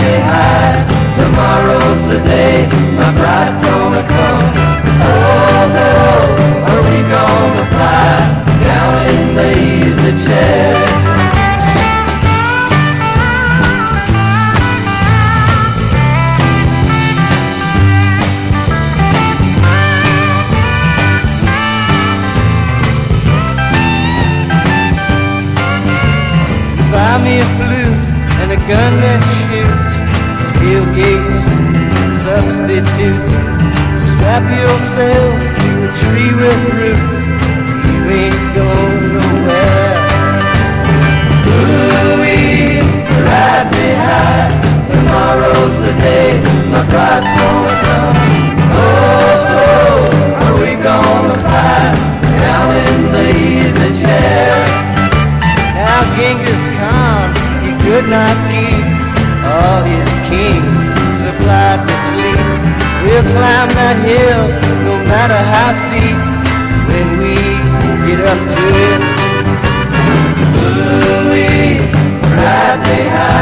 me high. Tomorrow's the day my bride's gonna come. Oh, oh, are we gonna fly down in the easy chair? Buy me a flute and a gun that shoots, tailgates and substitutes. Strap yourself to a tree with roots, you ain't going nowhere. Ooh-wee, ride me high, tomorrow's the day my bride's gonna come. Oh, oh, are we gonna fly down in the easy chair? Now Genghis Khan, he could not keep all his kings supplied with sleep. We'll climb that hill no matter how steep when we get up to it. Ooh-wee, ride me high.